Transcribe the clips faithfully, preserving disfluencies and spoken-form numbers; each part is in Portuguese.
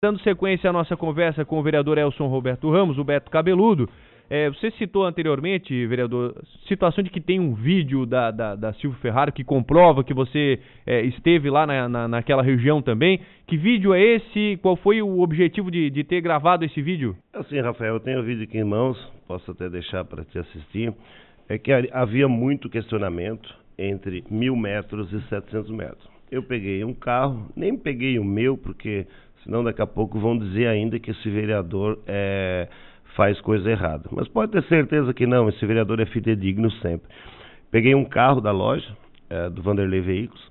Dando sequência à nossa conversa com o vereador Elson Roberto Ramos, o Beto Cabeludo, é, você citou anteriormente, vereador, situação de que tem um vídeo da, da, da Silvio Ferraro que comprova que você é, esteve lá na, na, naquela região também. Que vídeo é esse? Qual foi o objetivo de, de ter gravado esse vídeo? Assim, Rafael, eu tenho o vídeo aqui em mãos, posso até deixar para te assistir. É que havia muito questionamento entre mil metros e setecentos metros. Eu peguei um carro, nem peguei o meu, porque senão daqui a pouco vão dizer ainda que esse vereador é, faz coisa errada. Mas pode ter certeza que não, esse vereador é fidedigno sempre. Peguei um carro da loja, é, do Vanderlei Veículos,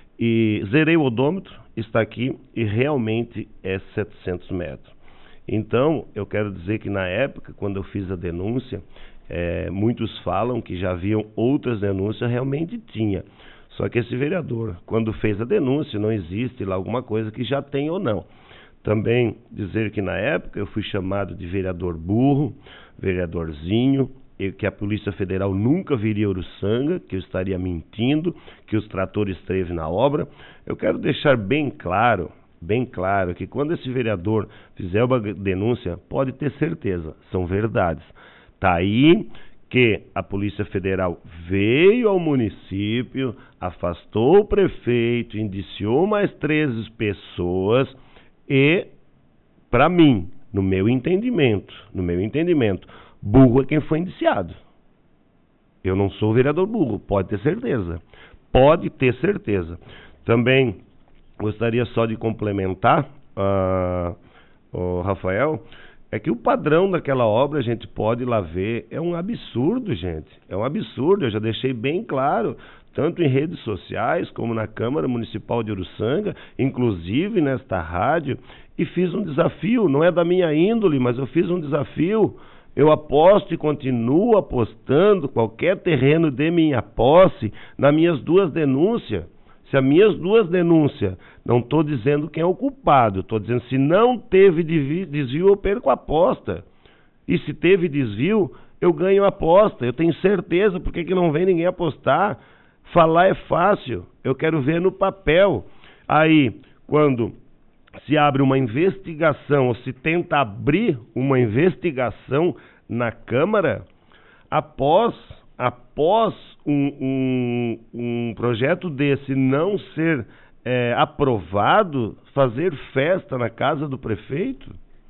e zerei o odômetro, está aqui, e realmente é setecentos metros. Então, eu quero dizer que na época, quando eu fiz a denúncia, é, muitos falam que já haviam outras denúncias, realmente tinha. Só que esse vereador, quando fez a denúncia, não existe lá alguma coisa que já tem ou não. Também dizer que na época eu fui chamado de vereador burro, vereadorzinho, e que a Polícia Federal nunca viria a Uruçanga, que eu estaria mentindo, que os tratores esteve na obra. Eu quero deixar bem claro, bem claro, que quando esse vereador fizer uma denúncia, pode ter certeza, são verdades. Está aí que a Polícia Federal veio ao município, afastou o prefeito, indiciou mais treze pessoas e, para mim, no meu entendimento, no meu entendimento, burro é quem foi indiciado. Eu não sou vereador burro, pode ter certeza. Pode ter certeza. Também gostaria só de complementar, uh, o Rafael, é que o padrão daquela obra, a gente pode ir lá ver, é um absurdo, gente. É um absurdo, eu já deixei bem claro, tanto em redes sociais como na Câmara Municipal de Uruçanga, inclusive nesta rádio, e fiz um desafio, não é da minha índole, mas eu fiz um desafio. Eu aposto e continuo apostando qualquer terreno de minha posse nas minhas duas denúncias. Se as minhas duas denúncias, não estou dizendo quem é o culpado, estou dizendo se não teve desvio, eu perco a aposta. E se teve desvio, eu ganho a aposta. Eu tenho certeza, por que que não vem ninguém apostar? Falar é fácil, eu quero ver no papel. Aí, quando se abre uma investigação, ou se tenta abrir uma investigação na Câmara, após, após um, um, um projeto desse não ser é, aprovado, fazer festa na casa do prefeito?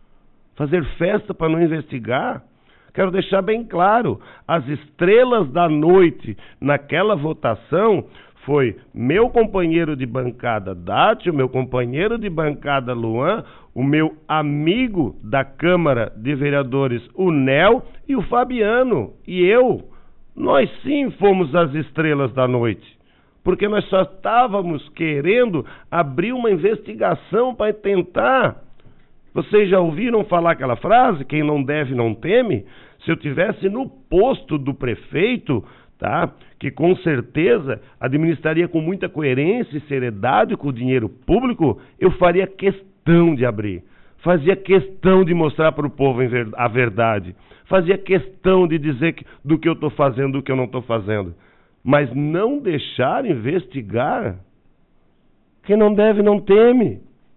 Fazer festa para não investigar? Quero deixar bem claro, as estrelas da noite naquela votação foi meu companheiro de bancada Dátio, meu companheiro de bancada Luan, o meu amigo da Câmara de Vereadores, o Nel, e o Fabiano, e eu. Nós sim fomos as estrelas da noite, porque nós só estávamos querendo abrir uma investigação para tentar. Vocês já ouviram falar aquela frase, quem não deve não teme? Se eu tivesse no posto do prefeito, tá, que com certeza administraria com muita coerência e seriedade com o dinheiro público, eu faria questão de abrir. Fazia questão de mostrar para o povo a verdade. Fazia questão de dizer que, do que eu estou fazendo, do que eu não estou fazendo. Mas não deixar investigar, quem não deve não teme.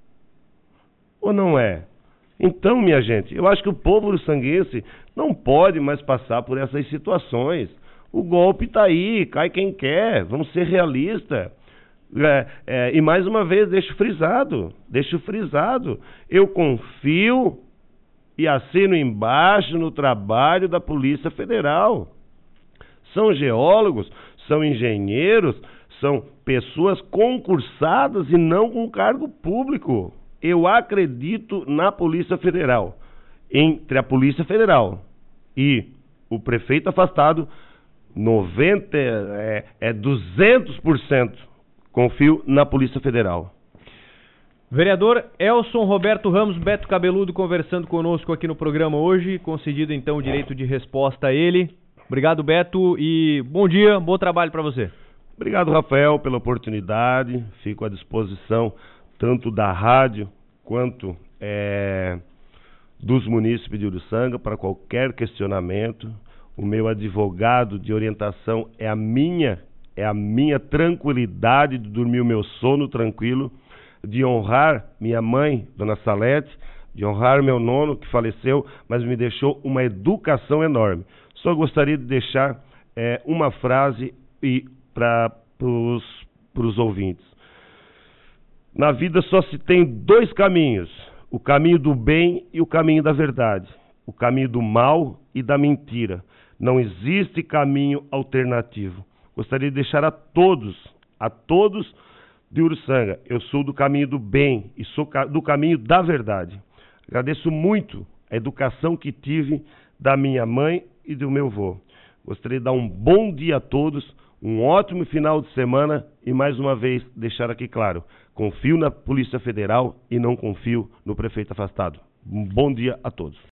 Ou não é? Então, minha gente, eu acho que o povo uruçanguense não pode mais passar por essas situações. O golpe está aí, cai quem quer, vamos ser realistas. É, é, e mais uma vez, deixo frisado, deixo frisado, eu confio e assino embaixo no trabalho da Polícia Federal. São geólogos, são engenheiros, são pessoas concursadas e não com cargo público. Eu acredito na Polícia Federal. Entre a Polícia Federal e o prefeito afastado, noventa, é, é duzentos por cento confio na Polícia Federal. Vereador Elson Roberto Ramos, Beto Cabeludo, conversando conosco aqui no programa hoje, concedido então o direito de resposta a ele. Obrigado, Beto, e bom dia, bom trabalho para você. Obrigado, Rafael, pela oportunidade. Fico à disposição tanto da rádio quanto é, dos munícipes de Uruçanga para qualquer questionamento. O meu advogado de orientação é a minha, é a minha tranquilidade de dormir o meu sono tranquilo. de honrar minha mãe, Dona Salete, de honrar meu nono, que faleceu, mas me deixou uma educação enorme. Só gostaria de deixar é, uma frase para os ouvintes. Na vida só se tem dois caminhos, o caminho do bem e o caminho da verdade, o caminho do mal e da mentira. Não existe caminho alternativo. Gostaria de deixar a todos, a todos de Uruçanga, eu sou do caminho do bem e sou do caminho da verdade. Agradeço muito a educação que tive da minha mãe e do meu avô. Gostaria de dar um bom dia a todos, um ótimo final de semana e mais uma vez deixar aqui claro, confio na Polícia Federal e não confio no prefeito afastado. Um bom dia a todos.